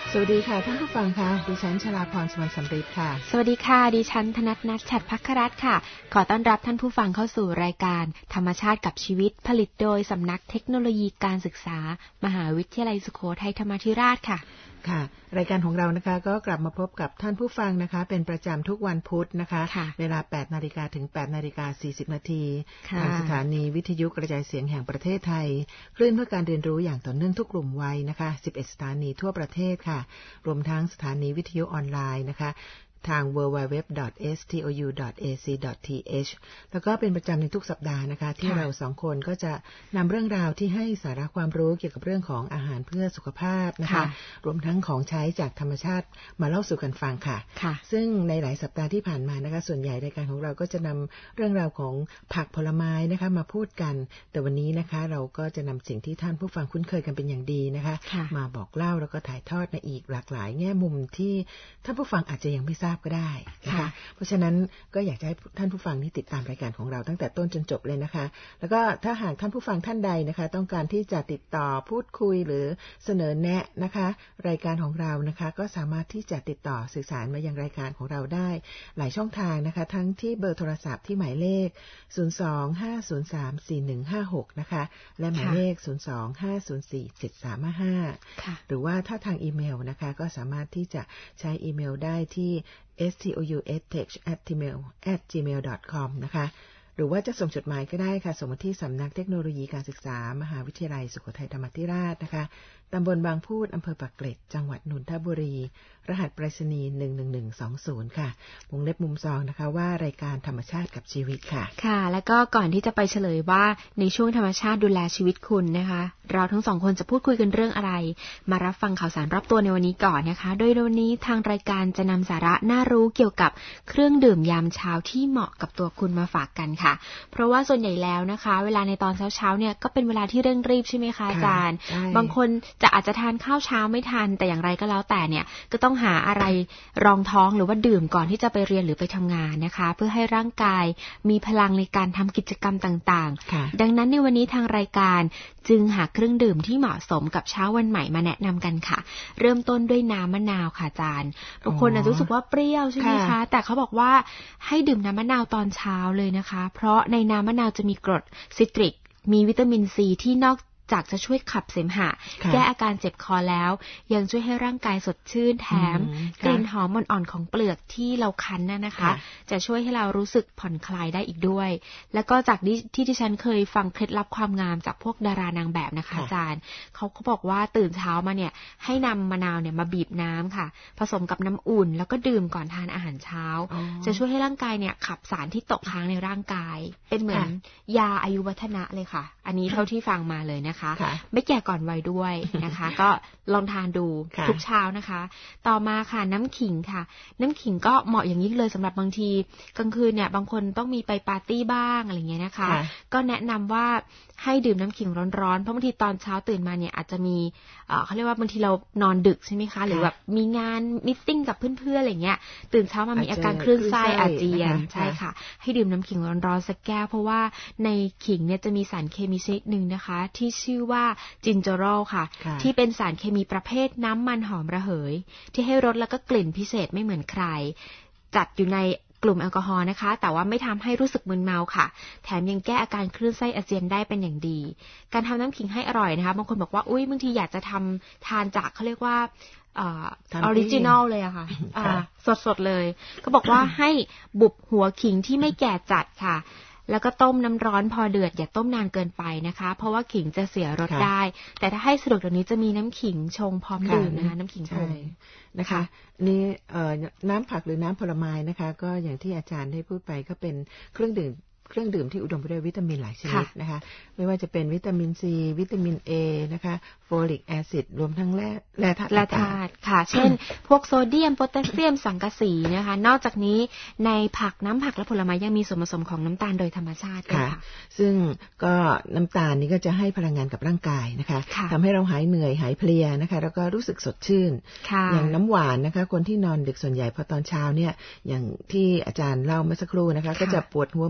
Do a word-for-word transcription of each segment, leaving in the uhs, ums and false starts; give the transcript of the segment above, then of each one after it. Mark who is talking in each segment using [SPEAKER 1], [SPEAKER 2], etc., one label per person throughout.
[SPEAKER 1] สวัสดีค่ะท่านผู้ฟังค่ะดิฉันชลาพร สวรรณสำริดค่ะ
[SPEAKER 2] สวัสดีค่ะดิฉันธนัทนัทฉัตรภัครัตน์ค่ะขอต้อนรับท่านผู้ฟังเข้าสู่รายการธรรมชาติกับชีวิตผลิตโดยสำนักเทคโนโลยีการศึกษามหาวิทยาลัยสุโขทัยธรรมาธิราชค่ะ
[SPEAKER 1] ค่ะรายการของเรานะคะก็กลับมาพบกับท่านผู้ฟังนะคะเป็นประจำทุกวันพุธนะคะเวลา แปดนาฬิกา ถึง แปดนาฬิกาสี่สิบ นาทีทางสถานีวิทยุกระจายเสียงแห่งประเทศไทยคลื่นเพื่อการเรียนรู้อย่างต่อเนื่องทุกกลุ่มวัยนะคะสิบเอ็ดสถานีทั่วประเทศค่ะรวมทั้งสถานีวิทยุออนไลน์นะคะทาง ดับเบิลยู ดับเบิลยู ดับเบิลยู ดอท เอส ที โอ ยู ดอท เอ ซี ดอท ที เอช แล้วก็เป็นประจำในทุกสัปดาห์นะคะที่เราสองคนก็จะนำเรื่องราวที่ให้สาระความรู้เกี่ยวกับเรื่องของอาหารเพื่อสุขภาพนะคะรวมทั้งของใช้จากธรรมชาติมาเล่าสู่กันฟังค่ะซึ่งในหลายสัปดาห์ที่ผ่านมานะคะส่วนใหญ่รายการของเราก็จะนำเรื่องราวของผักผลไม้นะคะมาพูดกันแต่วันนี้นะคะเราก็จะนำสิ่งที่ท่านผู้ฟังคุ้นเคยกันเป็นอย่างดีนะคะมาบอกเล่าแล้วก็ถ่ายทอดในอีกหลากหลายแง่มุมที่ท่านผู้ฟังอาจจะยังไม่ทราบก็ได้นะคะเพราะฉะนั้นก็อยากจะให้ท่านผู้ฟังนี่ติดตามรายการของเราตั้งแต่ต้นจนจบเลยนะคะแล้วก็ถ้าหากท่านผู้ฟังท่านใดนะคะต้องการที่จะติดต่อพูดคุยหรือเสนอแนะนะคะรายการของเรานะคะก็สามารถที่จะติดต่อสื่อสารมายังรายการของเราได้หลายช่องทางนะคะทั้งที่เบอร์โทรศัพท์ที่หมายเลขศูนย์ สอง ห้า ศูนย์ สาม สี่ หนึ่ง ห้า หกนะคะและหมายเลขศูนย์ สอง ห้า ศูนย์ สี่ เจ็ด สาม ห้า หรือว่าถ้าทางอีเมลนะคะก็สามารถที่จะใช้อีเมลได้ที่ เอส ที โอ ยู เอส เทค แอท จี เมล แอท จี เมล ดอท คอม นะคะหรือว่าจะส่งจดหมายก็ได้ค่ะส่งมาที่สำนักเทคโนโลยีการศึกษามหาวิทยาลัยสุโขทัยธรรมาธิราชนะคะตำบลบางพูดอำเภอปากเกร็ดจังหวัดนนทบุรีรหัสไปรษณีย์หนึ่งหนึ่งหนึ่งสองศูนย์ค่ะวงเล็บมุมซองนะคะว่ารายการธรรมชาติกับชีวิตค่ะ
[SPEAKER 2] ค่ะแล้วก็ก่อนที่จะไปเฉลยว่าในช่วงธรรมชาติดูแลชีวิตคุณนะคะเราทั้งสองคนจะพูดคุยกันเรื่องอะไรมารับฟังข่าวสารรอบตัวในวันนี้ก่อนนะคะโดยวันนี้ทางรายการจะนำสาระน่ารู้เกี่ยวกับเครื่องดื่มยามเช้าที่เหมาะกับตัวคุณมาฝากกันค่ะเพราะว่าส่วนใหญ่แล้วนะคะเวลาในตอนเช้าๆเนี่ยก็เป็นเวลาที่เร่งรีบใช่ไหมคะอาจารย์บางคนจะอาจจะทานข้าวเช้าไม่ทันแต่อย่างไรก็แล้วแต่เนี่ยก็ต้องหาอะไรรองท้องหรือว่าดื่มก่อนที่จะไปเรียนหรือไปทำงานนะคะเพื่อให้ร่างกายมีพลังในการทำกิจกรรมต่างๆดังนั้นในวันนี้ทางรายการจึงหาเครื่องดื่มที่เหมาะสมกับเช้าวันใหม่มาแนะนำกันค่ะเริ่มต้นด้วยน้ำมะนาวค่ะอาจารย์บางคนอาจจะรู้สึกว่าเปรี้ยวใช่ไหมคะแต่เขาบอกว่าให้ดื่มน้ำมะนาวตอนเช้าเลยนะคะเพราะในน้ำมะนาวจะมีกรดซิตริกมีวิตามินซีที่นอกจากจะช่วยขับเสมหะแก้อาการเจ็บคอแล้วยังช่วยให้ร่างกายสดชื่นแถมกลิ่นหอมอ่อนๆของเปลือกที่เราคั้นน่ะนะคะจะช่วยให้เรารู้สึกผ่อนคลายได้อีกด้วยแล้วก็จากที่ที่ฉันเคยฟังเคล็ดลับความงามจากพวกดารานางแบบนะคะอาจารย์เขาเขาบอกว่าตื่นเช้ามาเนี่ยให้นำมะนาวเนี่ยมาบีบน้ำค่ะผสมกับน้ำอุ่นแล้วก็ดื่มก่อนทานอาหารเช้าจะช่วยให้ร่างกายเนี่ยขับสารที่ตกค้างในร่างกายเป็นเหมือนยาอายุวัฒนะเลยค่ะอันนี้เท่าที่ฟังมาเลยนะคะไม่แก่ก่อนวัยด้วยนะคะ ก็ลองทานดูทุกเช้านะคะต่อมาค่ะน้ำขิงค่ะน้ำขิงก็เหมาะอย่างยิ่งเลยสำหรับบางทีกลางคืนเนี่ยบางคนต้องมีไปปาร์ตี้บ้างอะไรเงี้ยนะคะก็แนะนำว่าให้ดื่มน้ำขิงร้อนๆเพราะบางทีตอนเช้าตื่นมาเนี่ยอาจจะมีเอ่อเขาเรียกว่าบางทีเรานอนดึกใช่ไหมคะหรือแบบมีงานมิทติ้งกับเพื่อนๆอะไรเงี้ยตื่นเช้ามามีอาการคลื่นไส้อาเจียนใช่ค่ะให้ดื่มน้ำขิงร้อนๆสักแก้วเพราะว่าในขิงเนี่ยจะมีสารเคมีชนิดนึงนะคะที่ชื่อว่าจินเจอโรลค่ะที่เป็นสารเคมีประเภทน้ำมันหอมระเหยที่ให้รสแล้วก็กลิ่นพิเศษไม่เหมือนใครจัดอยู่ในกลุ่มแอลกอฮอล์นะคะแต่ว่าไม่ทำให้รู้สึกมึนเมาค่ะแถมยังแก้อาการคลื่นไส้อาเจียนได้เป็นอย่างดีการทำน้ำขิงให้อร่อยนะคะบางคนบอกว่าอุ้ยบางทีอยากจะทำทานจากเขาเรียกว่าออริจินอลเลยอะค่ะสดๆเลยก็บอกว่าให้บุบหัวขิงที่ไม่แก่จัดค่ะแล้วก็ต้มน้ำร้อนพอเดือดอย่าต้มนานเกินไปนะคะเพราะว่าขิงจะเสียรสได้แต่ถ้าให้สะดวกเดี๋ยวนี้จะมีน้ำขิงชงพร้อมดื่มนะคะน้ำขิงชง
[SPEAKER 1] นะคะนี่น้ำผักหรือน้ำผลไม้นะคะก็อย่างที่อาจารย์ได้พูดไปก็เป็นเครื่องดื่มเครื่องดื่มที่อุดมไปด้วยวิตามินหลายชนิดนะคะไม่ว่าจะเป็นวิตามินซีวิตามินเอนะคะโฟลิกแอซิดรวมทั้งแร่แร่ธาตุ
[SPEAKER 2] แร่ธาตุค่ะเช่นพวกโซเดียมโพแทสเซียมสังกะสีนะคะนอกจากนี้ในผักน้ำผักและผลไม้ยังมีส่วนผสมของน้ำตาลโดยธรรมชาติค่ะ
[SPEAKER 1] ซึ่งก็น้ำตาลนี้ก็จะให้พลังงานกับร่างกายนะคะทำให้เราหายเหนื่อยหายเพลียนะคะแล้วก็รู้สึกสดชื่นอย่างน้ำหวานนะคะคนที่นอนดึกส่วนใหญ่พอตอนเช้าเนี่ยอย่างที่อาจารย์เล่าเมื่อสักครู่นะคะก็จะปวดหัวมึนศีรษะ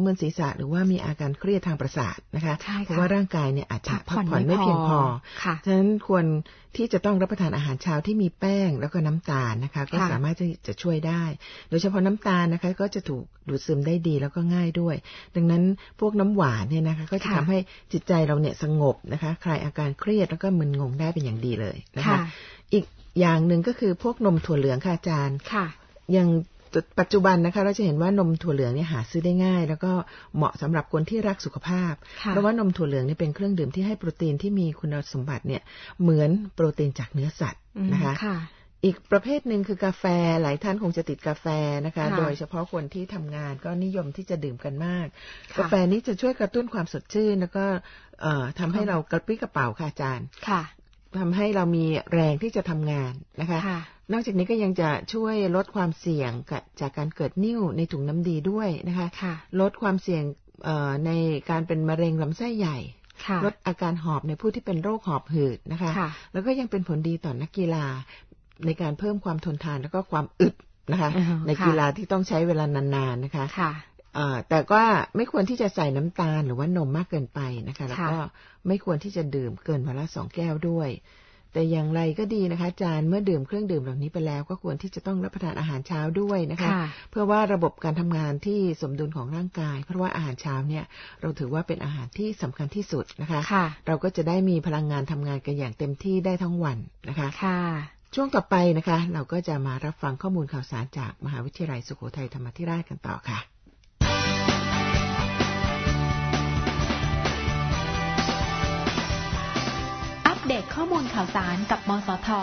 [SPEAKER 1] หรือว่ามีอาการเครียดทางประสาทนะคะเพราะว่าร่างกายเนี่ยอาจจะพักผ่อนไม่เพียงพอฉะนั้นควรที่จะต้องรับประทานอาหารเช้าที่มีแป้งแล้วก็น้ำตาลนะคะก็สามารถที่จะช่วยได้โดยเฉพาะน้ำตาลนะคะก็จะถูกดูดซึมได้ดีแล้วก็ง่ายด้วยดังนั้นพวกน้ำหวานเนี่ยนะคะก็จะทำให้จิตใจเราเนี่ยสงบนะคะคลายอาการเครียดแล้วก็มึนงงได้เป็นอย่างดีเลยนะคะอีกอย่างหนึ่งก็คือพวกนมถั่วเหลืองค่ะอาจารย์อย่างปัจจุบันนะคะเราจะเห็นว่านมถั่วเหลืองเนี่ยหาซื้อได้ง่ายแล้วก็เหมาะสำหรับคนที่รักสุขภาพเพราะว่านมถั่วเหลืองนี่เป็นเครื่องดื่มที่ให้โปรตีนที่มีคุณสมบัติเนี่ยเหมือนโปรตีนจากเนื้อสัตว์นะคะอีกประเภทหนึ่งคือกาแฟหลายท่านคงจะติดกาแฟนะคะโดยเฉพาะคนที่ทำงานก็นิยมที่จะดื่มกันมากกาแฟนี้จะช่วยกระตุ้นความสดชื่นแล้วก็ทำให้เรากระปรี้กระเป๋าค่ะอาจารย์ทำให้เรามีแรงที่จะทำงานนะคะนอกจากนี้ก็ยังจะช่วยลดความเสี่ยงจากการเกิดนิ่วในถุงน้ำดีด้วยนะคะลดความเสี่ยงในการเป็นมะเร็งลำไส้ใหญ่ลดอาการหอบในผู้ที่เป็นโรคหอบหืดนะคะแล้วก็ยังเป็นผลดีต่อนักกีฬาในการเพิ่มความทนทานแล้วก็ความอึดนะคะในกีฬาที่ต้องใช้เวลานานๆนะคะแต่ก็ไม่ควรที่จะใส่น้ำตาลหรือว่านมมากเกินไปนะคะแล้วก็ไม่ควรที่จะดื่มเกินวันละสองแก้วด้วยแต่อย่างไรก็ดีนะคะอาจารย์เมื่อดื่มเครื่องดื่มเหล่านี้ไปแล้วก็ควรที่จะต้องรับประทานอาหารเช้าด้วยนะคะเพื่อว่าระบบการทำงานที่สมดุลของร่างกายเพราะว่าอาหารเช้าเนี่ยเราถือว่าเป็นอาหารที่สำคัญที่สุดนะคะเราก็จะได้มีพลังงานทำงานกันอย่างเต็มที่ได้ทั้งวันนะคะช่วงต่อไปนะคะเราก็จะมารับฟังข้อมูลข่าวสารจากมหาวิทยาลัยสุโขทัยธรรมาธิราชกันต่อค่ะ
[SPEAKER 2] อัปเดตข้อมูลข่าวสารกับมสท.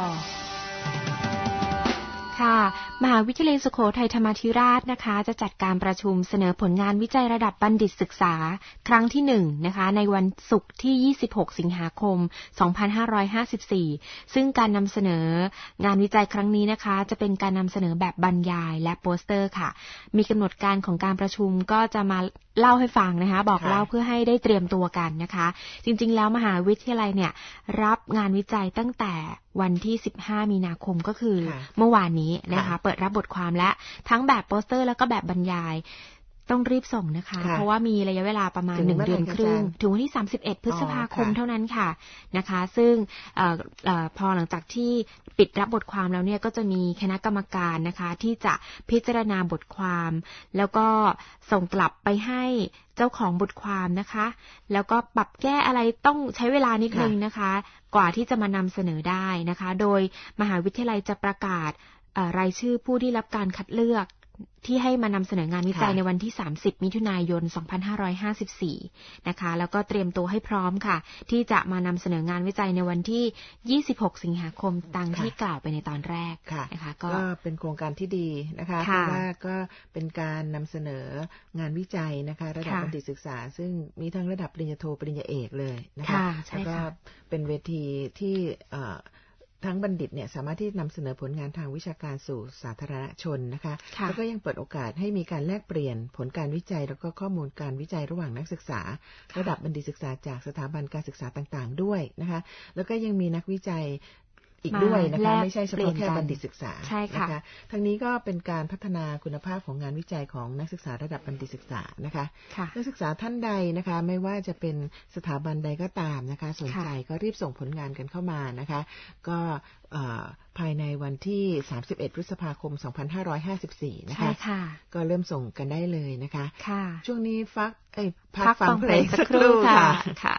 [SPEAKER 2] ค่ะมหาวิทยาลัยสุโขทัยธรรมาธิราชนะคะจะจัดการประชุมเสนอผลงานวิจัยระดับบัณฑิตศึกษาครั้งที่หนึ่งนะคะในวันศุกร์ที่ยี่สิบหกสิงหาคมสองพันห้าร้อยห้าสิบสี่ซึ่งการนำเสนองานวิจัยครั้งนี้นะคะจะเป็นการนำเสนอแบบบรรยายและโปสเตอร์ค่ะมีกำหนดการของการประชุมก็จะมาเล่าให้ฟังนะคะบอกเล่าเพื่อให้ได้เตรียมตัวกันนะคะจริงๆแล้วมหาวิทยาลัยเนี่ยรับงานวิจัยตั้งแต่วันที่สิบห้ามีนาคมก็คือเมื่อวานนี้นะคะเปิดรับบทความและทั้งแบบโปสเตอร์แล้วก็แบบบรรยายต้องรีบส่งนะคะเพราะว่ามีระยะเวลาประมาณหนึ่งเดือนครึ่งถึงวันที่สามสิบเอ็ดพฤษภาคมเท่านั้นค่ะนะคะซึ่งเอ่อเอ่อพอหลังจากที่ปิดรับบทความแล้วเนี่ยก็จะมีคณะกรรมการนะคะที่จะพิจารณาบทความแล้วก็ส่งกลับไปให้เจ้าของบทความนะคะแล้วก็ปรับแก้อะไรต้องใช้เวลานิดนึงนะคะกว่าที่จะมานำเสนอได้นะคะโดยมหาวิทยาลัยจะประกาศรายชื่อผู้ที่รับการคัดเลือกที่ให้มานำเสนองานวิจัยในวันที่สามสิบมิถุนายนสองพันห้าร้อยห้าสิบสี่นะคะแล้วก็เตรียมตัวให้พร้อมค่ะที่จะมานำเสนองานวิจัยในวันที่ยี่สิบหกสิงหาคมตามที่กล่าวไปในตอนแรกนะคะก็
[SPEAKER 1] เป็นโครงการที่ดีนะคะเพราะว่าก็เป็นการนำเสนองานวิจัยนะคะระดับบัณฑิตศึกษาซึ่งมีทั้งระดับปริญญาโทปริญญาเอกเลยนะคะแล้วก็เป็นเวทีที่ทั้งบัณฑิตเนี่ยสามารถที่นำเสนอผลงานทางวิชาการสู่สาธารณชนนะคะแล้วก็ยังเปิดโอกาสให้มีการแลกเปลี่ยนผลการวิจัยแล้วก็ข้อมูลการวิจัยระหว่างนักศึกษาระดับบัณฑิตศึกษาจากสถาบันการศึกษาต่างๆด้วยนะคะแล้วก็ยังมีนักวิจัยอีกด้วยนะคะไม่ใช่เฉพาะแค่บัณฑิตศึกษานะคะทั้งนี้ก็เป็นการพัฒนาคุณภาพของงานวิจัยของนักศึกษาระดับบัณฑิตศึกษานะคะนักศึกษาท่านใดนะคะไม่ว่าจะเป็นสถาบันใดก็ตามนะคะสนใจก็รีบส่งผลงานกันเข้ามานะคะก็ภายในวันที่สามสิบเอ็ดพฤษภาคมสองพันห้าร้อยห้าสิบสี่นะคะก็เริ่มส่งกันได้เลยนะคะช่วงนี้ฟักเอ้ยพักฟังเพลงสักครู่ค่ะ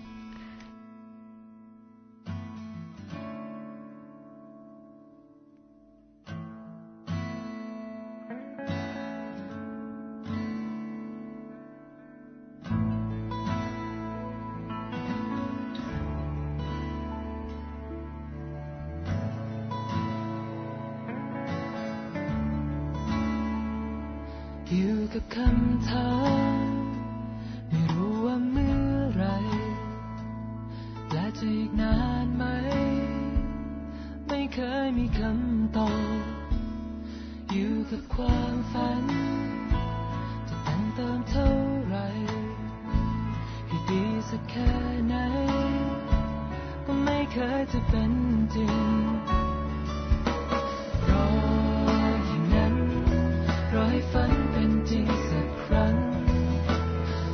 [SPEAKER 3] อยู่กับคำถามไม่รู้ว่าเมื่อไรและจะอีกนานไหมไม่เคยมีคำตอบอยู่กับความฝันจะแต่งเติมเท่าไรให้ดีสักแค่ไหนก็ไม่เคยจะเป็นจริงรออย่างนั้นรอให้ฝันเป็นจริงสักครั้ง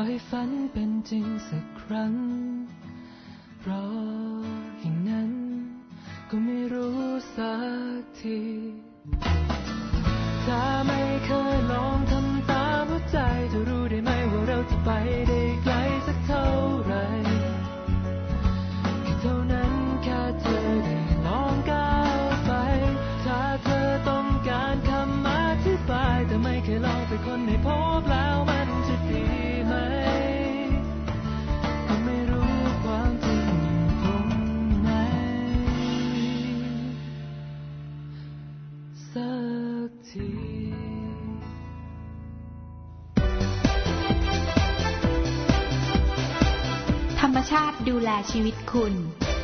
[SPEAKER 3] ให้ฝันเป็นจริงสักครั้งรออย่างนั้นก็ไม่รู้สักทีถ้าไม่เคยลองทำตามหัวใจจะรู้ได้ไหมว่าเราจะไปได้ไกลสักเท่าไหร่แค่เท่านั้นแค่เธอได้ลองก้าวไปถ้าเธอต้องการคำอธิบายแต่ไม่เคยลองไปคนให้พบแล้วมันจะดีไหมก็ไม่รู้ความจริงตรงไหนสักที
[SPEAKER 2] ธรรมชาติดูแลชีวิตคุณ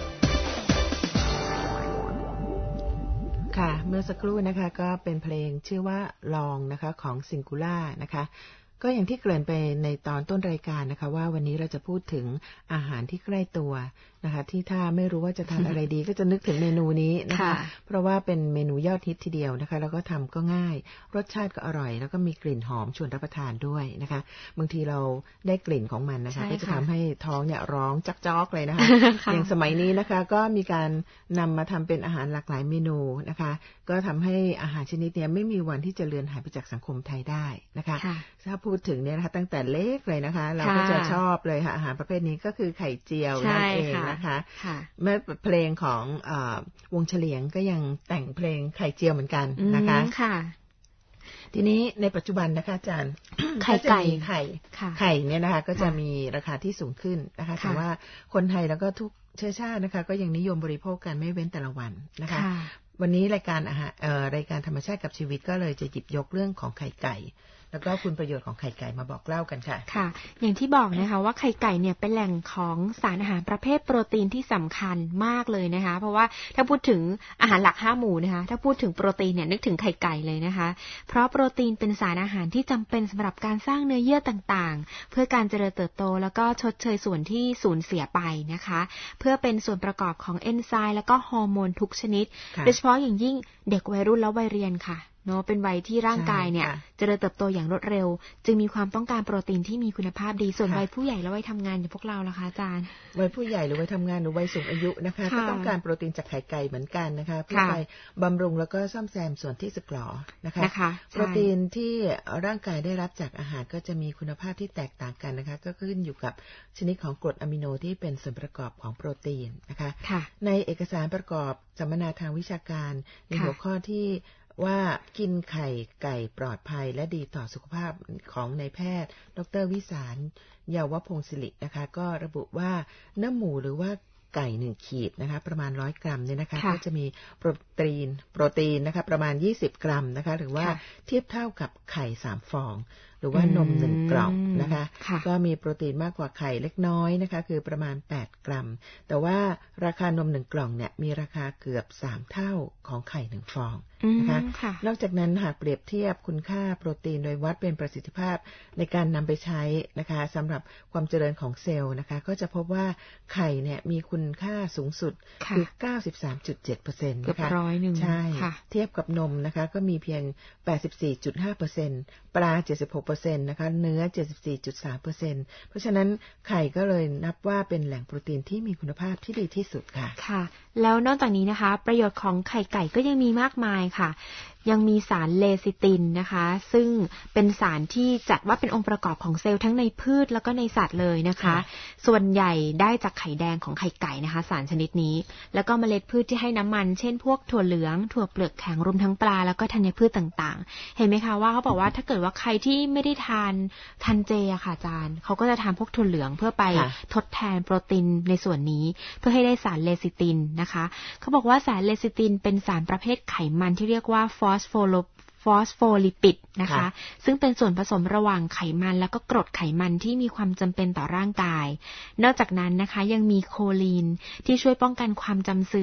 [SPEAKER 1] ค่ะเมื่อสักครู่นะคะก็เป็นเพลงชื่อว่าลองนะคะของซิงคูล่านะคะก็อย่างที่เกริ่นไปในตอนต้นรายการนะคะว่าวันนี้เราจะพูดถึงอาหารที่ใกล้ตัวนะคะที่ถ้าไม่รู้ว่าจะทานอะไรดี ก็จะนึกถึงเมนูนี้นะคะเพราะว่าเป็นเมนูยอดฮิตทีเดียวนะคะแล้วก็ทำก็ง่ายรสชาติก็อร่อยแล้วก็มีกลิ่นหอมชวนรับประทานด้วยนะคะบางทีเราได้กลิ่นของมันนะคะก็จะทำให้ท้องเนี่ยร้องจักๆเลยนะคะอย่างสมัยนี้นะคะก็มีการนำมาทำเป็นอาหารหลากหลายเมนูนะคะก็ทำให้อาหารชนิดนี้ไม่มีวันที่จะเลือนหายไปจากสังคมไทยได้นะคะถ้าพูดถึงเนี่ยนะคะตั้งแต่เล็กเลยนะคะเราก็จะชอบเลยค่ะอาหารประเภทนี้ก็คือไข่เจียวนั่นเองนะคะเมื่อเพลงของวงเฉลียงก็ยังแต่งเพลงไข่เจียวเหมือนกันนะคะทีนี้ในปัจจุบันนะคะอาจารย์ไข่ไก่ไข่ไข่เนี่ยนะคะก็จะมีราคาที่สูงขึ้นนะคะแต่ว่าคนไทยแล้วก็ทุกเชื้อชาตินะคะก็ยังนิยมบริโภคกันไม่เว้นแต่ละวันนะคะวันนี้รายการอาหารรายการธรรมชาติกับชีวิตก็เลยจะหยิบยกเรื่องของไข่ไก่แล้วก็คุณประโยชน์ของไข่ไก่มาบอกเล่ากันค่ะ
[SPEAKER 2] ค่ะอย่างที่บอกนะคะว่าไข่ไก่เนี่ยเป็นแหล่งของสารอาหารประเภทโปรตีนที่สำคัญมากเลยนะคะเพราะว่าถ้าพูดถึงอาหารหลักห้าหมู่นะคะถ้าพูดถึงโปรตีนเนี่ยนึกถึงไข่ไก่เลยนะคะเพราะโปรตีนเป็นสารอาหารที่จำเป็นสำหรับการสร้างเนื้อเยื่อต่างๆเพื่อการเจริญเติบโตแล้วก็ชดเชยส่วนที่สูญเสียไปนะคะเพื่อเป็นส่วนประกอบของเอนไซม์แล้วก็ฮอร์โมนทุกชนิดโดยเฉพาะอย่างยิ่งเด็กวัยรุ่นและวัยเรียนค่ะเนาะเป็นวัยที่ร่างกายเนี่ยเจริญเติบโตอย่างรวดเร็วจึงมีความต้องการโปรตีนที่มีคุณภาพดีส่วนวัยผู้ใหญ่และวัยทำงานอย่างพวกเราล่ะคะอาจารย์
[SPEAKER 1] วัยผู้ใหญ่หรือวัยทำงานหรือวัยสูงอายุนะคะก็ต้องการโปรตีนจากไข่ไก่เหมือนกันนะคะเพื่อไปบำรุงแล้วก็ซ่อมแซมส่วนที่สึกหรอนะคะโปรตีนที่ร่างกายได้รับจากอาหารก็จะมีคุณภาพที่แตกต่างกันนะคะก็ขึ้นอยู่กับชนิดของกรดอะมิโนที่เป็นส่วนประกอบของโปรตีนนะคะในเอกสารประกอบสัมมนาทางวิชาการในหัวข้อที่ว่ากินไข่ไก่ปลอดภัยและดีต่อสุขภาพของนายแพทย์ดร.วิสารเยาวพงศิรินะคะก็ระบุว่าเนื้อหมูหรือว่าไก่หนึ่งขีดนะคะประมาณร้อยกรัมเนี่ยนะคะก็จะมีโปรตีนโปรตีนนะคะประมาณยี่สิบกรัมนะคะหรือว่าเทียบเท่ากับไข่สามฟองหรือว่านมหนึ่งกล่องนะคะก็มีโปรตีนมากกว่าไข่เล็กน้อยนะคะคือประมาณแปดกรัมแต่ว่าราคานมหนึ่งกล่องเนี่ยมีราคาเกือบสามเท่าของไข่หนึ่งฟองนะคะนอกจากนั้นหากเปรียบเทียบคุณค่าโปรตีนโดยวัดเป็นประสิทธิภาพในการนำไปใช้นะคะสำหรับความเจริญของเซลล์นะคะก็จะพบว่าไข่เนี่ยมีคุณค่าสูงสุดคือ เก้าสิบสามจุดเจ็ดเปอร์เซ็นต์ นะคะ
[SPEAKER 2] ร้อยหนึ่ง
[SPEAKER 1] ใช่เทียบกับนมนะคะก็มีเพียง แปดสิบสี่จุดห้าเปอร์เซ็นต์ ปลา เจ็ดสิบหกเปอร์เซ็นต์ นะคะเนื้อ เจ็ดสิบสี่จุดสามเปอร์เซ็นต์ เพราะฉะนั้นไข่ก็เลยนับว่าเป็นแหล่งโปรตีนที่มีคุณภาพที่ดีที่สุดค่ะ
[SPEAKER 2] ค่ะแล้วนอกจากนี้นะคะประโยชน์ของไข่ไก่ก็ยังมีมากมายค่ะยังมีสารเลซิตินนะคะซึ่งเป็นสารที่จัดว่าเป็นองค์ประกอบของเซลล์ทั้งในพืชแล้วก็ในสัตว์เลยนะคะส่วนใหญ่ได้จากไข่แดงของไข่ไก่นะคะสารชนิดนี้แล้วก็เมล็ดพืชที่ให้น้ำมันเช่นพวกถั่วเหลืองถั่วเปลือกแข็งรวมทั้งปลาแล้วก็ธัญพืชต่างๆเห็นไหมคะว่าเขาบอกว่าถ้าเกิดว่าใครที่ไม่ได้ทานทานเจอะค่ะอาจารย์เขาก็จะทานพวกถั่วเหลืองเพื่อไปทดแทนโปรตีนในส่วนนี้เพื่อให้ได้สารเลซิตินนะคะเขาบอกว่าสารเลซิตินเป็นสารประเภทไขมันที่เรียกว่าฟอสโฟโลฟอสโฟลิปิดนะคะซึ่งเป็นส่วนผสมระหว่างไขมันและก็กรดไขมันที่มีความจำเป็นต่อร่างกายนอกจากนั้นนะคะยังมีโคลีนที่ช่วยป้องกันความจำเสื่อม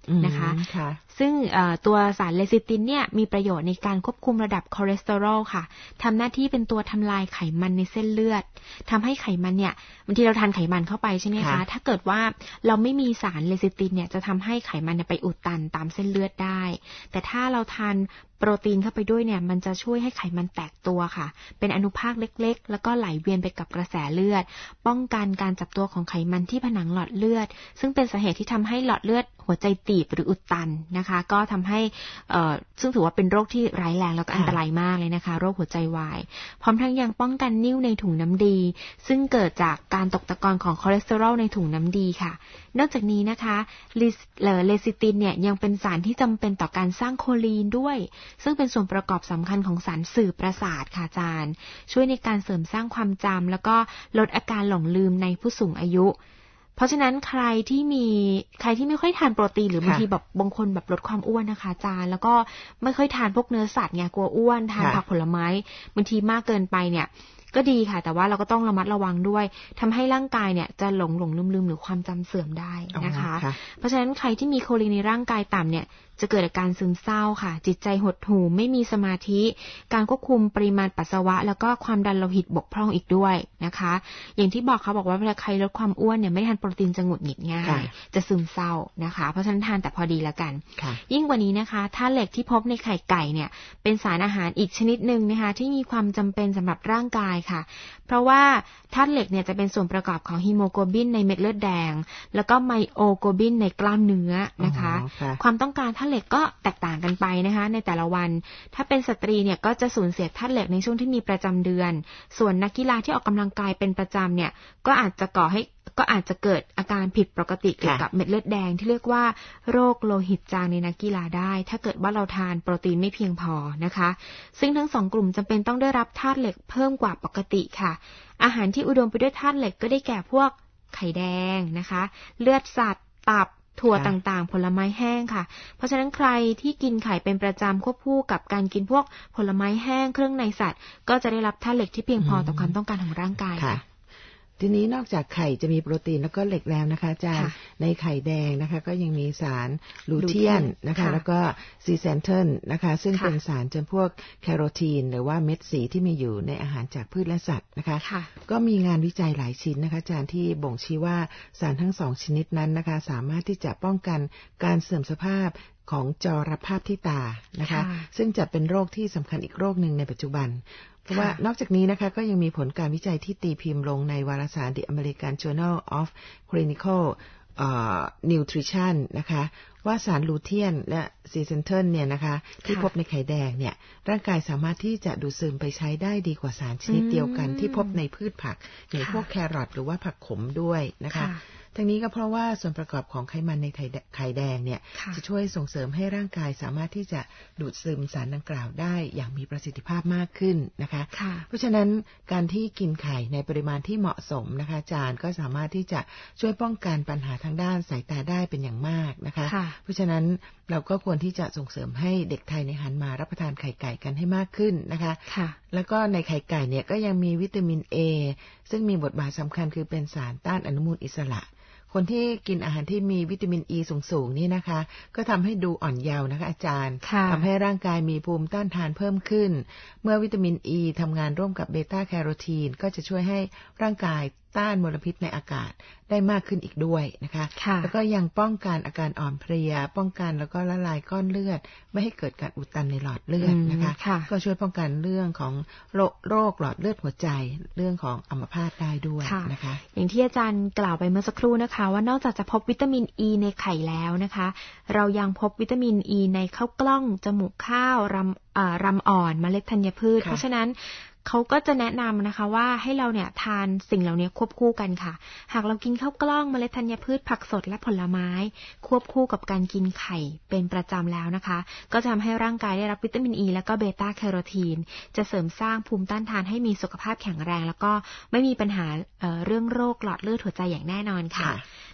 [SPEAKER 2] นะคะซึ่งตัวสารเลซิตินเนี่ยมีประโยชน์ในการควบคุมระดับคอเลสเตอรอลค่ะทำหน้าที่เป็นตัวทำลายไขมันในเส้นเลือดทำให้ไขมันเนี่ยบางทีเราทานไขมันเข้าไปใช่ไหมคะถ้าเกิดว่าเราไม่มีสารเลซิตินเนี่ยจะทำให้ไขมันไปอุดตันตามเส้นเลือดได้แต่ถ้าเราทานโปรตีนเข้าไปด้วยเนี่ยมันจะช่วยให้ไขมันแตกตัวค่ะเป็นอนุภาคเล็กๆแล้วก็ไหลเวียนไปกับกระแสเลือดป้องกันการจับตัวของไขมันที่ผนังหลอดเลือดซึ่งเป็นสาเหตุที่ทำให้หลอดเลือดหัวใจตีบหรืออุดตันนะคะก็ทำให้เอ่อซึ่งถือว่าเป็นโรคที่ร้ายแรงแล้วก็อันตรายมากเลยนะคะโรคหัวใจวายพร้อมทั้งยังป้องกันนิ่วในถุงน้ำดีซึ่งเกิดจากการตกตะกอนของคอเลสเตอรอลในถุงน้ำดีค่ะนอกจากนี้นะคะเลซิตินเนี่ยยังเป็นสารที่จำเป็นต่อการสร้างโคลีนด้วยซึ่งเป็นส่วนประกอบสำคัญของสารสื่อประสาทค่ะอาจารย์ช่วยในการเสริมสร้างความจำแล้วก็ลดอาการหลงลืมในผู้สูงอายุเพราะฉะนั้นใครที่มีใครที่ไม่ค่อยทานโปรตีนหรือบางทีแบบบางคนแบบลดความอ้วนนะคะอาจารย์แล้วก็ไม่ค่อยทานพวกเนื้อสัตว์ไงกลัวอ้วนทานผักผลไม้บางทีมากเกินไปเนี่ยก็ดีค่ะแต่ว่าเราก็ต้องระมัดระวังด้วยทำให้ร่างกายเนี่ยจะหลงหลงลืมลืมหรือความจำเสื่อมได้นะคะเพราะฉะนั้นใครที่มีโคลีนในร่างกายต่ำเนี่ยจะเกิดอาการซึมเศร้าค่ะจิตใจหดหู่ไม่มีสมาธิการควบคุมปริมาณปัสสาวะแล้วก็ความดันโลหิตบกพร่องอีกด้วยนะคะอย่างที่บอกเขาบอกว่าเวลาใครลดความอ้วนเนี่ยไม่ทานโปรตีนจะหงุดหงิดง่ายจะซึมเศร้านะคะเพราะฉะนั้นทานแต่พอดีแล้วกันยิ่งกว่านี้นะคะธาตุเหล็กที่พบในไข่ไก่เนี่ยเป็นสารอาหารอีกชนิดนึงนะคะที่มีความจำเป็นสำหรับร่างกายค่ะเพราะว่าธาตุเหล็กเนี่ยจะเป็นส่วนประกอบของฮีโมโกลบินในเม็ดเลือดแดงแล้วก็ไมโอโกลบินในกล้ามเนื้อนะคะความต้องการธาตุเหล็กก็แตกต่างกันไปนะคะในแต่ละวันถ้าเป็นสตรีเนี่ยก็จะสูญเสียธาตุเหล็กในช่วงที่มีประจำเดือนส่วนนักกีฬาที่ออกกำลังกายเป็นประจำเนี่ยก็อาจจะก่อให้ก็อาจจะเกิดอาการผิดปกติเกี่ยวกับเม็ดเลือดแดงที่เรียกว่าโรคโลหิตจางในนักกีฬาได้ถ้าเกิดว่าเราทานโปรตีนไม่เพียงพอนะคะซึ่งทั้งสองกลุ่มจำเป็นต้องได้รับธาตุเหล็กเพิ่มกว่าปกติค่ะอาหารที่อุดมไปด้วยธาตุเหล็กก็ได้แก่พวกไข่แดงนะคะเลือดสัตว์ตับถั่วต่างๆผลไม้แห้งค่ะเพราะฉะนั้นใครที่กินไข่เป็นประจำควบคู่กับการกินพวกผลไม้แห้งเครื่องในสัตว์ก็จะได้รับธาตุเหล็กที่เพียงพอต่อความต้องการของร่างกายค่ะ
[SPEAKER 1] ทีนี้นอกจากไข่จะมีโปรตีนแล้วก็เหล็กแล้วนะคะอาจารย์ในไข่แดงนะคะก็ยังมีสารลูเทียนนะคะแล้วก็ซีเซนเทิลนะคะซึ่งเป็นสารจำพวกแคโรทีนหรือว่าเม็ดสีที่มีอยู่ในอาหารจากพืชและสัตว์นะคะก็มีงานวิจัยหลายชิ้นนะคะอาจารย์ที่บ่งชี้ว่าสารทั้งสองชนิดนั้นนะคะสามารถที่จะป้องกันการเสื่อมสภาพของจอระภาพที่ตานะคะซึ่งจะเป็นโรคที่สำคัญอีกโรคหนึ่งในปัจจุบันเพราะว่านอกจากนี้นะคะก็ยังมีผลการวิจัยที่ตีพิมพ์ลงในวารสาร The American Journal of Clinical Nutrition นะคะว่าสารลูเทียนและซีเซนเทิลเนี่ยนะคะที่พบในไข่แดงเนี่ยร่างกายสามารถที่จะดูดซึมไปใช้ได้ดีกว่าสารชนิดเดียวกันที่พบในพืชผักอย่างพวกแครอทหรือว่าผักขมด้วยนะคะทั้งนี้ก็เพราะว่าส่วนประกอบของไขมันในไข่แดงเนี่ยจะช่วยส่งเสริมให้ร่างกายสามารถที่จะดูดซึมสารดังกล่าวได้อย่างมีประสิทธิภาพมากขึ้นนะคะเพราะฉะนั้นการที่กินไข่ในปริมาณที่เหมาะสมนะคะอาจารย์ก็สามารถที่จะช่วยป้องกันปัญหาทางด้านสายตาได้เป็นอย่างมากนะคะเพราะฉะนั้นเราก็ควรที่จะส่งเสริมให้เด็กไทยในหันมารับประทานไข่ไก่กันให้มากขึ้นนะคะแล้วก็ในไข่ไก่เนี่ยก็ยังมีวิตามิน A ซึ่งมีบทบาทสำคัญคือเป็นสารต้านอนุมูลอิสระคนที่กินอาหารที่มีวิตามินอีสูงๆนี่นะคะก็ทำให้ดูอ่อนเยาว์นะคะอาจารย์ทำให้ร่างกายมีภูมิต้านทานเพิ่มขึ้นเมื่อวิตามินอีทำงานร่วมกับเบต้าแคโรทีนก็จะช่วยให้ร่างกายต้านมลพิษในอากาศได้มากขึ้นอีกด้วยนะคะแล้วก็ยังป้องกันอาการอ่อนเพลียป้องกันแล้วก็ละลายก้อนเลือดไม่ให้เกิดการอุดตันในหลอดเลือดนะคะก็ช่วยป้องกันเรื่องของโรคหลอดเลือดหัวใจเรื่องของอัมพาตได้ด้วยนะคะ
[SPEAKER 2] อย่างที่อาจารย์กล่าวไปเมื่อสักครู่นะคะว่านอกจากจะพบวิตามินอีในไข่แล้วนะคะเรายังพบวิตามินอีในข้าวกล้องจมูกข้าวรำรำอ่อนเมล็ดธัญพืชเพราะฉะนั้นเขาก็จะแนะนำนะคะว่าให้เราเนี่ยทานสิ่งเหล่านี้ควบคู่กันค่ะหากเรากินข้าวกล้องเมล็ดธัญพืชผักสดและผลไม้ควบคู่กับการกินไข่เป็นประจำแล้วนะคะก็จะทำให้ร่างกายได้รับวิตามินอีและก็เบต้าแคโรทีนจะเสริมสร้างภูมิต้านทานให้มีสุขภาพแข็งแรงแล้วก็ไม่มีปัญหา เอ่อ เรื่องโรคหลอดเลือดหัวใจอย่างแน่นอนค่ะ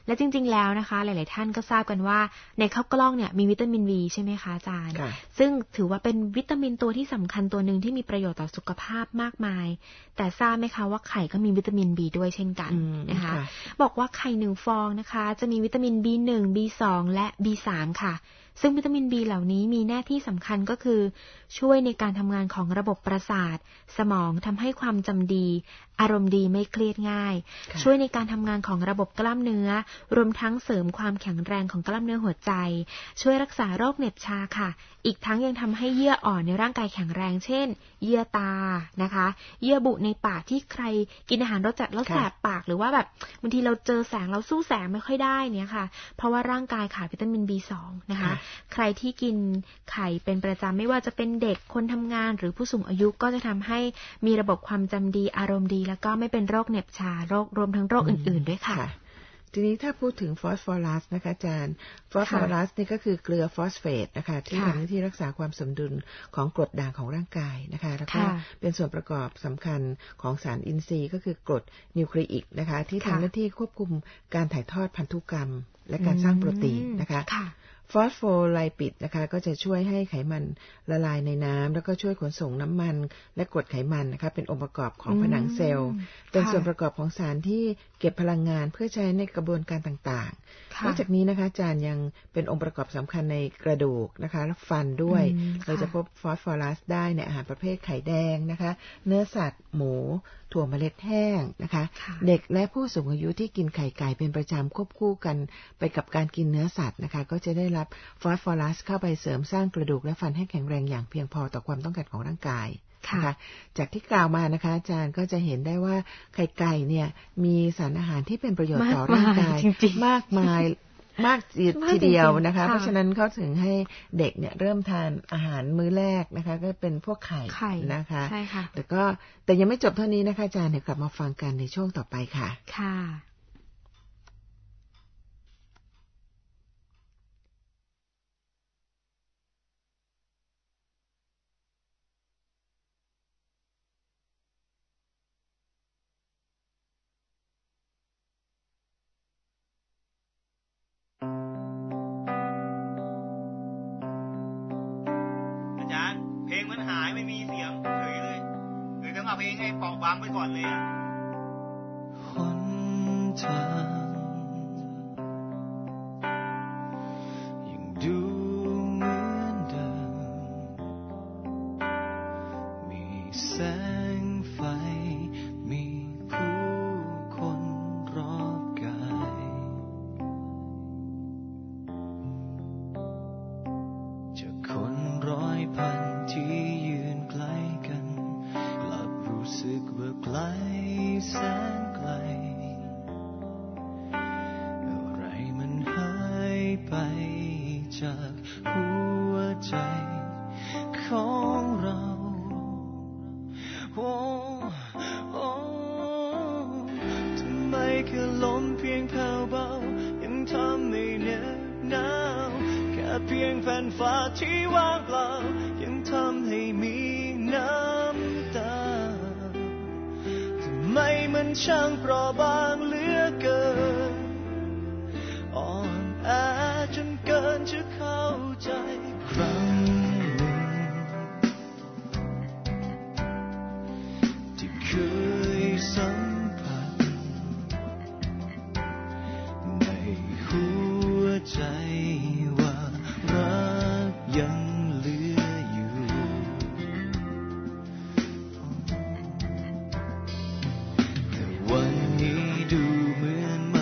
[SPEAKER 2] และจริงๆแล้วนะคะหลายๆท่านก็ทราบกันว่าในข้าวกล้องเนี่ยมีวิตามิน B ใช่ไหมคะอาจารย์ซึ่งถือว่าเป็นวิตามินตัวที่สำคัญตัวหนึ่งที่มีประโยชน์ต่อสุขภาพมากมายแต่ทราบไหมคะว่าไข่ก็มีวิตามิน B ด้วยเช่นกันนะคะบอกว่าไข่หนึ่งฟองนะคะจะมีวิตามิน บี หนึ่ง บี สอง และ บี สาม ค่ะซึ่งวิตามิน B เหล่านี้มีหน้าที่สำคัญก็คือช่วยในการทำงานของระบบประสาทสมองทำให้ความจำดีอารมณ์ดีไม่เครียดง่ายช่วยในการทำงานของระบบกล้ามเนื้อรวมทั้งเสริมความแข็งแรงของกล้ามเนื้อหัวใจช่วยรักษาโรคเหน็บชาค่ะอีกทั้งยังทำให้เยื่ออ่อนในร่างกายแข็งแรงเช่นเยื่อตานะคะเยื่อบุในปากที่ใครกินอาหารรสจัดแล้วแสบปากหรือว่าแบบบางทีเราเจอแสงเราสู้แสงไม่ค่อยได้เนี่ยค่ะเพราะว่าร่างกายขาดวิตามิน บี สอง นะคะใครที่กินไข่เป็นประจำไม่ว่าจะเป็นเด็กคนทำงานหรือผู้สูงอายุก็จะทำให้มีระบบความจำดีอารมณ์ดีแล้วก็ไม่เป็นโรคเหน็บชาโรครวมทั้งโรคอื่นๆด้วยค่ะ
[SPEAKER 1] ทีนี้ถ้าพูดถึงฟอสฟอรัสนะคะอาจารย์ฟอสฟอรัสนี่ก็คือเกลือฟอสเฟตนะคะที่ทำหน้าที่รักษาความสมดุลของกรดด่างของร่างกายนะคะแล้วก็เป็นส่วนประกอบสำคัญของสารอินทรีย์ก็คือกรดนิวคลีอิกนะคะที่ทำหน้าที่ควบคุมการถ่ายทอดพันธุกรรมและการสร้างโปรตีนนะคะฟอสโฟไลปิดนะคะก็จะช่วยให้ไขมันละลายในน้ำแล้วก็ช่วยขนส่งน้ำมันและกรดไขมันนะคะเป็นองค์ประกอบของผนังเซลล์เป็นส่วนประกอบของสารที่เก็บพลังงานเพื่อใช้ในกระบวนการต่างๆนอกจากนี้นะคะอาจารย์ยังเป็นองค์ประกอบสำคัญในกระดูกนะคะและฟันด้วยเราจะพบฟอสฟอรัสได้ในอาหารประเภทไข่แดงนะคะเนื้อสัตว์หมูถั่วเมล็ดแห้งนะคะเด็กและผู้สูงอายุที่กินไข่ไก่เป็นประจำควบคู่กันไปกับการกินเนื้อสัตว์นะคะก็จะได้รับฟอสฟอรัสเข้าไปเสริมสร้างกระดูกและฟันให้แข็งแรงอย่างเพียงพอต่อความต้องการของร่างกายนะคะจากที่กล่าวมานะคะอาจารย์ก็จะเห็นได้ว่าไข่ไก่เนี่ยมีสารอาหารที่เป็นประโยชน์ต่อร่างกายมากมายมากทีเดียวนะคะเพราะฉะนั้นเขาถึงให้เด็กเนี่ยเริ่มทานอาหารมื้อแรกนะคะก็เป็นพวกไข่นะคะแต่ก็แต่ยังไม่จบเท่านี้นะคะอาจารย์เดี๋ยวกลับมาฟังกันในช่วงต่อไปค่ะ
[SPEAKER 2] ค่ะ
[SPEAKER 4] เพลงมันหายไม่มีเสียงเฉยเลยเลยต้องเอาเพลงให้เป่าบางไปก่อนเลยหนทางยังดูเหมือนเดิมมีแสงไฟมีผู้คนรอบกายจากคนร้อยพันที่ยืนใกล้กันกลับรู้สึกว่าไกลแสนไกลอะไรมันหายไปจากหัวใจของเราโอ้โอ้ทำไมแค่ลมเพียงแผ่วเบายังทำให้เหน็บหนาวแค่เพียงแผ่นฟ้าที่ว่างเปล่ายังทำให้มีน้ำตาทำไมมันช่างเปราะบางเหลือเกินอ่อนแอจนเกินจะเข้าใจครั้งหนึ่งที่เคยสัมผัสในหัวใจว่ารักยังเหลืออยู่แต่วันนี้ดูเหมือนไม่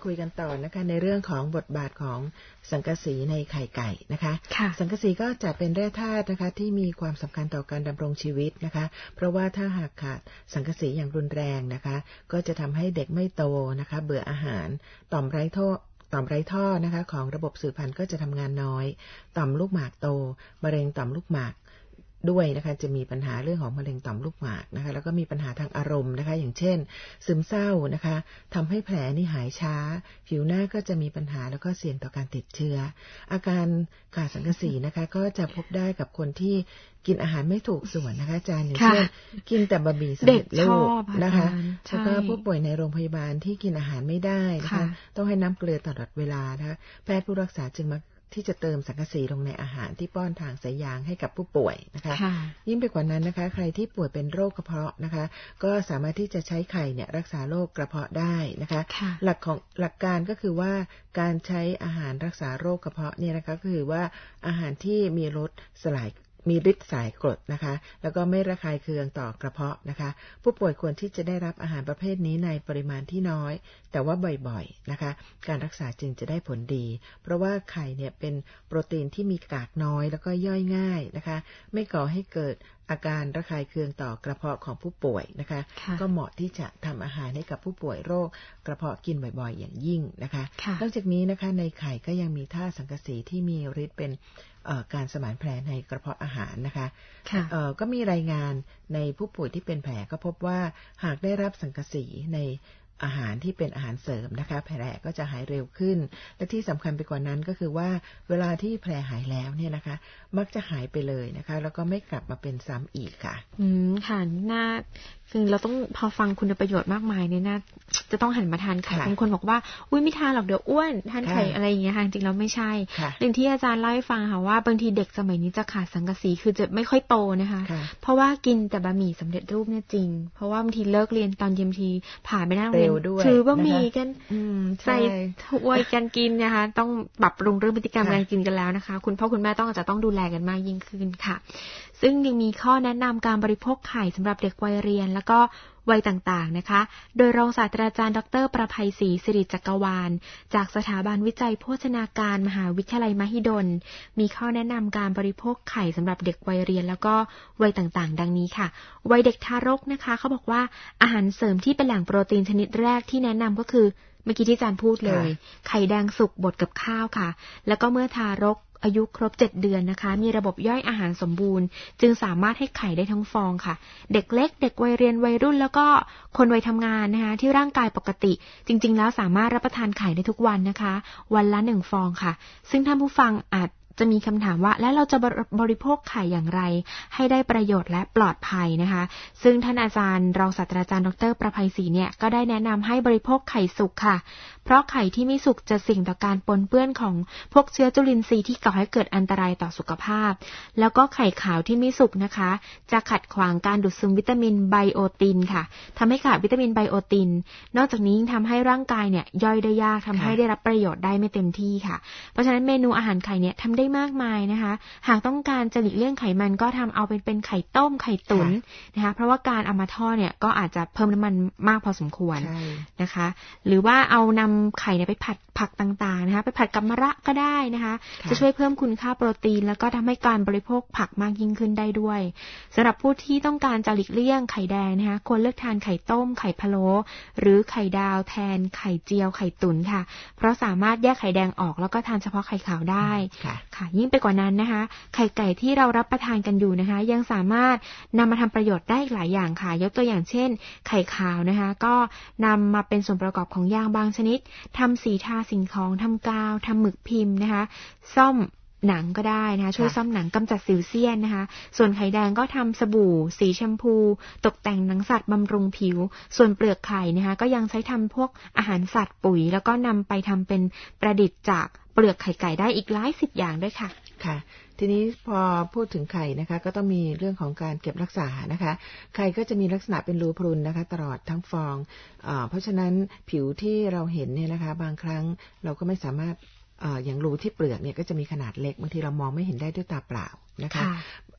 [SPEAKER 1] คุยกันต่อนะคะในเรื่องของบทบาทของสังกะสีในไข่ไก่นะคะสังกะสีก็จะเป็นแร่ธาตุนะคะที่มีความสำคัญต่อการดำรงชีวิตนะคะเพราะว่าถ้าหากขาดสังกะสีอย่างรุนแรงนะคะก็จะทำให้เด็กไม่โตนะคะเบื่ออาหารต่อมไร้ท่อต่อมไร้ท่อนะคะของระบบสืบพันธุ์ก็จะทำงานน้อยต่อมลูกหมากโตมะเร็งต่อมลูกหมากด้วยนะคะจะมีปัญหาเรื่องของมะเร็งต่อมลูกหมากนะคะแล้วก็มีปัญหาทางอารมณ์นะคะอย่างเช่นซึมเศร้านะคะทำให้แผลนี่หายช้าผิวหน้าก็จะมีปัญหาแล้วก็เสี่ยงต่อการติดเชื้ออาการขาดสังกะสีนะคะก็จะพบได้กับคนที่กินอาหารไม่ถูกส่วนนะคะอาจารย์อย่างเช่นกินแต่บะหมี่สำเร็จรูปนะคะแล้วก็ผู้ป่วยในโรงพยาบาลที่กินอาหารไม่ได้นะคะต้องให้น้ำเกลือตลอดเวลานะคะแพทย์ผู้รักษาจึงมาที่จะเติมสังกะสีลงในอาหารที่ป้อนทางสายยางให้กับผู้ป่วยนะคะยิ่งไปกว่านั้นนะคะใครที่ป่วยเป็นโรคกระเพาะนะคะก็สามารถที่จะใช้ไข่เนี่ยรักษาโรคกระเพาะได้นะคะหลักของหลักการก็คือว่าการใช้อาหารรักษาโรคกระเพาะเนี่ยนะคะก็คือว่าอาหารที่มีรสสลายมีฤทธิ์สายกรดนะคะแล้วก็ไม่ระคายเคืองต่อกระเพาะนะคะผู้ป่วยควรที่จะได้รับอาหารประเภทนี้ในปริมาณที่น้อยแต่ว่าบ่อยๆนะคะการรักษาจึงจะได้ผลดีเพราะว่าไข่เนี่ยเป็นโปรตีนที่มีกากน้อยแล้วก็ย่อยง่ายนะคะไม่ก่อให้เกิดอาการระคายเคืองต่อกระเพาะของผู้ป่วยนะคะก็เหมาะที่จะทำอาหารให้กับผู้ป่วยโรคกระเพาะกินบ่อยๆอย่างยิ่งนะคะนอกจากนี้นะคะในไข่ก็ยังมีธาตุสังกะสีที่มีฤทธิ์เป็นการสมานแผลในกระเพาะอาหารนะคะก็มีรายงานในผู้ป่วยที่เป็นแผลก็พบว่าหากได้รับสังกะสีในอาหารที่เป็นอาหารเสริมนะคะแผลก็จะหายเร็วขึ้นและที่สำคัญไปกว่านั้นก็คือว่าเวลาที่แผลหายแล้วเนี่ยนะคะมักจะหายไปเลยนะคะแล้วก็ไม่กลับมาเป็นซ้ำอีกค่ะ
[SPEAKER 2] อืมค่ะน่าคือเราต้องพอฟังคุณประโยชน์มากมายเนี่ยน่าจะต้องหันมาทานไข่บางคนบอกว่าอุ้ยไม่ทานหรอกเดี๋ยวอ้วนทานไข่อะไรอย่างเงี้ยจริงๆแล้วไม่ใช่อย่างที่อาจารย์เล่าให้ฟังค่ะว่าบางทีเด็กสมัยนี้จะขาดสังกะสีคือจะไม่ค่อยโตนะคะเพราะว่ากินแต่บะหมี่สำเร็จรูปเนี่ยจริงเพราะว่าบางทีเลิกเรียนตอนเย็นทีผ่านไปหน้าโรงเรียนถือบะหมี่กันใส่ถ้วยกันกินนะคะต้องปรับปรุงเรื่องพฤติกรรมการกินกันแล้วนะคะคุณพ่อคุณแม่ต้องอาจจะต้องดูแลกันมากยิ่งขึ้นค่ะซึ่งยังมีข้อแนะนำการบริโภคไข่สำหรับเด็กวัยเรียนแล้วก็วัยต่างๆนะคะโดยรองศาสตราจารย์ดร.ประภัยศรีสิริจักรวาลจากสถาบันวิจัยโภชนาการมหาวิทยาลัยมหิดลมีข้อแนะนำการบริโภคไข่สำหรับเด็กวัยเรียนแล้วก็วัยต่างๆดังนี้ค่ะวัยเด็กทารกนะคะเขาบอกว่าอาหารเสริมที่เป็นแหล่งโปรตีนชนิดแรกที่แนะนำก็คือเมื่อกี้ที่อาจารย์พูดเลยไข่แดงสุกบดกับข้าวค่ะแล้วก็เมื่อทารกอายุครบเจ็ดเดือนนะคะมีระบบย่อยอาหารสมบูรณ์จึงสามารถให้ไข่ได้ทั้งฟองค่ะเด็กเล็กเด็กวัยเรียนวัยรุ่นแล้วก็คนวัยทำงานนะคะที่ร่างกายปกติจริงๆแล้วสามารถรับประทานไข่ได้ทุกวันนะคะวันละหนึ่งฟองค่ะซึ่งท่านผู้ฟังอาจจะมีคำถามว่าแล้วเราจะบริโภคไข่อย่างไรให้ได้ประโยชน์และปลอดภัยนะคะซึ่งท่านอาจารย์รองศาสตราจารย์ดร.ประภัยศรีเนี่ยก็ได้แนะนำให้บริโภคไข่สุกค่ะเพราะไข่ที่ไม่สุกจะเสี่ยงต่อการปนเปื้อนของพวกเชื้อจุลินทรีย์ที่ก่อให้เกิดอันตรายต่อสุขภาพแล้วก็ไข่ขาวที่ไม่สุกนะคะจะขัดขวางการดูดซึมวิตามินไบโอตินค่ะทำให้ขาดวิตามินไบโอตินนอกจากนี้ยังทำให้ร่างกายเนี่ยย่อยได้ยากทำให้ได้รับประโยชน์ได้ไม่เต็มที่ค่ะเพราะฉะนั้นเมนูอาหารไข่เนี่ยทำได้มากมายนะคะหากต้องการจะหลีกเลี่ยงไขมันก็ทำเอาเป็นเป็นไข่ต้มไข่ตุ๋นนะคะเพราะว่าการเอามาทอดเนี่ยก็อาจจะเพิ่มน้ำมันมากพอสมควรนะคะหรือว่าเอานำไข่เนี่ยไปผัดผักต่างๆนะคะไปผัดกับมะระก็ได้นะคะจะช่วยเพิ่มคุณค่าโปรตีนแล้วก็ทำให้การบริโภคผักมากยิ่งขึ้นได้ด้วยสำหรับผู้ที่ต้องการจะหลีกเลี่ยงไข่แดงนะคะควรเลือกทานไข่ต้มไข่พะโล้หรือไข่ดาวแทนไข่เจียวไข่ตุ๋นค่ะเพราะสามารถแยกไข่แดงออกแล้วก็ทานเฉพาะไข่ขาวได้ค่ะยิ่งไปกว่านั้นนะคะไข่ไก่ที่เรารับประทานกันอยู่นะคะยังสามารถนำมาทำประโยชน์ได้หลายอย่างค่ะยกตัวอย่างเช่นไข่ขาวนะคะก็นำมาเป็นส่วนประกอบของยางบางชนิดทำสีทาสิ่งของทำกาวทำหมึกพิมพ์นะคะซ่อมหนังก็ได้นะคะช่วยซ่อมหนังกำจัดสิวเซียนนะคะส่วนไข่แดงก็ทำสบู่สีแชมพูตกแต่งหนังสัตว์บำรุงผิวส่วนเปลือกไข่นะคะก็ยังใช้ทำพวกอาหารสัตว์ปุ๋ยแล้วก็นำไปทำเป็นประดิษฐ์จากเปลือกไข่ไก่ได้อีกหลายสิบอย่างด้วยค่ะ
[SPEAKER 1] ค่ะทีนี้พอพูดถึงไข่นะคะก็ต้องมีเรื่องของการเก็บรักษานะคะไข่ก็จะมีลักษณะเป็นรูพรุนนะคะตลอดทั้งฟองเอ่อเพราะฉะนั้นผิวที่เราเห็นเนี่ยนะคะบางครั้งเราก็ไม่สามารถเอ่ออย่างรูที่เปลือกเนี่ยก็จะมีขนาดเล็กบางทีเรามองไม่เห็นได้ด้วยตาเปล่านะคะ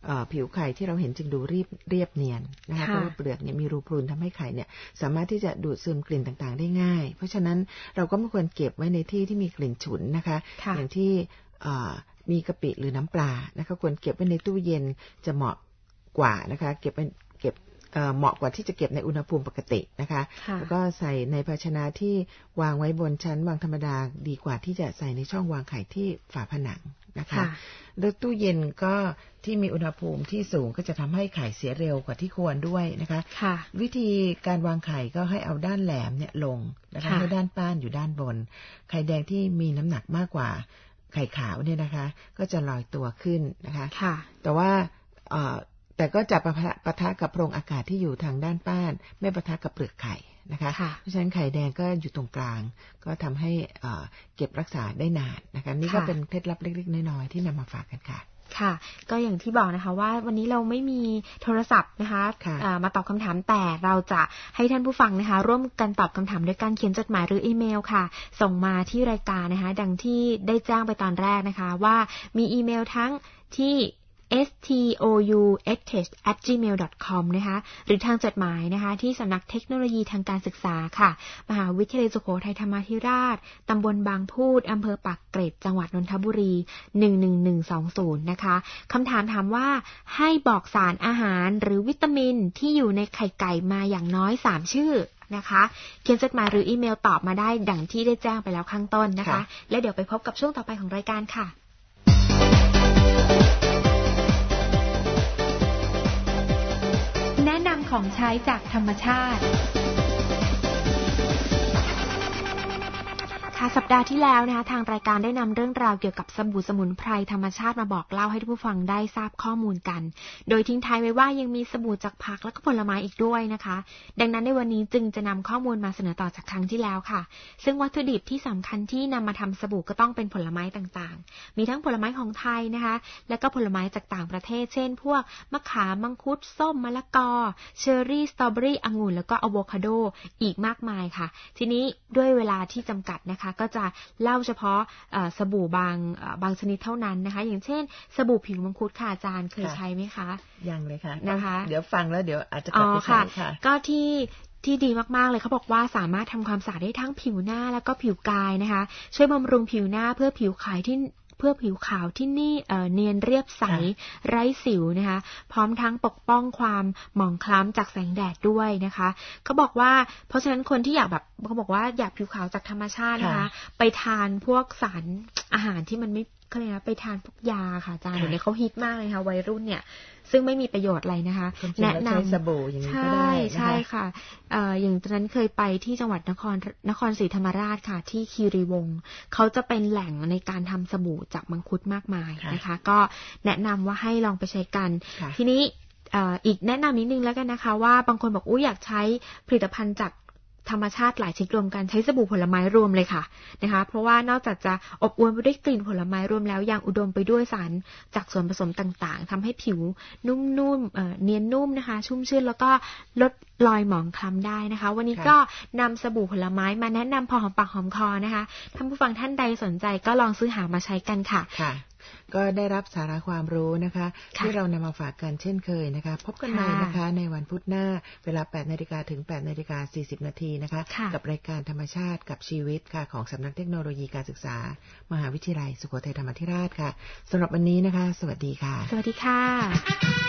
[SPEAKER 1] ผิวไข่ที่เราเห็นจึงดูเรียบเรียบเนียนนะคะเพราะว่าเปลือกเนี่ยมีรูพรุนทำให้ไข่เนี่ยสามารถที่จะดูดซึมกลิ่นต่างๆได้ง่ายเพราะฉะนั้นเราก็ไม่ควรเก็บไว้ในที่ที่มีกลิ่นฉุนนะคะอย่างที่มีกะปิหรือน้ำปลานะคะควรเก็บไว้ในตู้เย็นจะเหมาะกว่านะคะเก็บเป็นเก็บเหมาะกว่าที่จะเก็บในอุณหภูมิปกตินะคะแล้วก็ใส่ในภาชนะที่วางไว้บนชั้นวางธรรมดาดีกว่าที่จะใส่ในช่องวางไข่ที่ฝาผนังนะคะแล้วตู้เย็นก็ที่มีอุณหภูมิที่สูงก็จะทำให้ไข่เสียเร็วกว่าที่ควรด้วยนะคะวิธีการวางไข่ก็ให้เอาด้านแหลมเนี่ยลงนะคะให้ด้านป้านอยู่ด้านบนไข่แดงที่มีน้ำหนักมากกว่าไข่ขาวเนี่ยนะคะก็จะลอยตัวขึ้นนะคะแต่ว่าแต่ก็จะปะทะกับโพรงอากาศที่อยู่ทางด้านป้านไม่ปะทะกับเปลือกไข่นะคะเพราะฉะนั้นไข่แดงก็อยู่ตรงกลางก็ทำให้เก็บรักษาได้นานนะคะนี่ก็เป็นเคล็ดลับเล็กๆน้อยๆที่นำมาฝากกันค่ะ
[SPEAKER 2] ค่ะก็อย่างที่บอกนะคะว่าวันนี้เราไม่มีโทรศัพท์นะคะมาตอบคำถามแต่เราจะให้ท่านผู้ฟังนะคะร่วมกันตอบคำถามด้วยการเขียนจดหมายหรืออีเมลค่ะส่งมาที่รายการนะคะดังที่ได้แจ้งไปตอนแรกนะคะว่ามีอีเมลทั้งที่ เอส ที โอ ยู เอส ที เอช แอท จี เมล ดอท คอม นะคะหรือทางจดหมายนะคะที่สำนักเทคโนโลยีทางการศึกษาค่ะมหาวิทยาลัยสุโขทัยธรรมาธิราชตำบลบางพูดอำเภอปากเกร็ดจังหวัดนนทบุรีหนึ่งหนึ่งหนึ่งสองศูนย์นะคะคำถามถามว่าให้บอกสารอาหารหรือวิตามินที่อยู่ในไข่ไก่มาอย่างน้อยสามชื่อนะคะเขียนจดหมายหรืออีเมลตอบมาได้ดังที่ได้แจ้งไปแล้วข้างต้นนะคะและเดี๋ยวไปพบกับช่วงต่อไปของรายการค่ะแนะนำของใช้จากธรรมชาติสัปดาห์ที่แล้วนะคะทางรายการได้นำเรื่องราวเกี่ยวกับสบู่สมุนไพรธรรมชาติมาบอกเล่าให้ท่านผู้ฟังได้ทราบข้อมูลกันโดยทิ้งท้ายไว้ว่ายังมีสบู่จากผักและก็ผลไม้อีกด้วยนะคะดังนั้นในวันนี้จึงจะนำข้อมูลมาเสนอต่อจากครั้งที่แล้วค่ะซึ่งวัตถุดิบที่สำคัญที่นำมาทำสบู่ก็ต้องเป็นผลไม้ต่างๆมีทั้งผลไม้ของไทยนะคะและก็ผลไม้จากต่างประเทศเช่นพวกมะขามมังคุดส้มมะละกอเชอร์รี่สตรอเบอรี่องุ่นแล้วก็อะโวคาโดอีกมากมายค่ะทีนี้ด้วยเวลาที่จำกัดนะคะก็จะเล่าเฉพาะสบู่บางบางชนิดเท่านั้นนะคะอย่างเช่นสบู่ผิวมังคุดค่ะอาจารย์เคยใช้ไหมคะ
[SPEAKER 1] ยังเลยค่ะ
[SPEAKER 2] นะคะ
[SPEAKER 1] เดี๋ยวฟังแล้วเดี๋ยวอาจจะกลับไปใช้ค่ะ
[SPEAKER 2] ก็ที่ที่ดีมากๆเลยเขาบอกว่าสามารถทำความสะอาดได้ทั้งผิวหน้าแล้วก็ผิวกายนะคะช่วยบำรุงผิวหน้าเพื่อผิวขาวที่เพื่อผิวขาวที่นี่เอ่อเนียนเรียบใสไร้สิวนะคะพร้อมทั้งปกป้องความหมองคล้ำจากแสงแดดด้วยนะคะเขาบอกว่าเพราะฉะนั้นคนที่อยากแบบเขาบอกว่าอยากผิวขาวจากธรรมชาตินะคะไปทานพวกสารอาหารที่มันไม่เขาเรียกนะไปทานพวกยาค่ะอาจารย์เดี๋ยวนี้เขาฮิตมากเลยค่ะวัยรุ่นเนี่ยซึ่งไม่มีประโยชน์อะไรนะคะ
[SPEAKER 1] แนะนำสบู่อย่างนี้ก็ได้
[SPEAKER 2] ใช่ค่ะเอ่ออย่างตอนนั้นเคยไปที่จังหวัดนครนครศรีธรรมราชค่ะที่คีรีวงศ์เขาจะเป็นแหล่งในการทำสบู่จากมังคุดมากมายนะคะก็แนะนำว่าให้ลองไปใช้กันทีนี้อีกแนะนำนิดนึงแล้วกันนะคะว่าบางคนบอกอุ๊ยอยากใช้ผลิตภัณฑ์จากธรรมชาติหลายชนิดรวมกันใช้สบู่ผลไม้รวมเลยค่ะนะคะเพราะว่านอกจากจะอบอวลไปด้วยกลิ่นผลไม้รวมแล้วยังอุดมไปด้วยสารจากส่วนผสมต่างๆทำให้ผิวนุ่มๆ เอ่อ เนียนนุ่มนะคะชุ่มชื่นแล้วก็ลดรอยหมองคล้ำได้นะคะวันนี้ก็นำสบู่ผลไม้มาแนะนำพอหอมปากหอมคอนะคะท่านผู้ฟังท่านใดสนใจก็ลองซื้อหามาใช้กันค่ะ
[SPEAKER 1] ก็ได้รับสาระความรู้นะคะที่เรานำมาฝากกันเช่นเคยนะคะพบกันใหม่นะคะในวันพุธหน้าเวลา แปดนาฬิกา ถึง แปดนาฬิกาสี่สิบ นาทีนะคะกับรายการธรรมชาติกับชีวิตค่ะของสำนักเทคโนโลยีการศึกษามหาวิทยาลัยสุโขทัยธรรมาธิราชค่ะสำหรับวันนี้นะคะสวัสดีค่ะ
[SPEAKER 2] สวัสดีค่ะ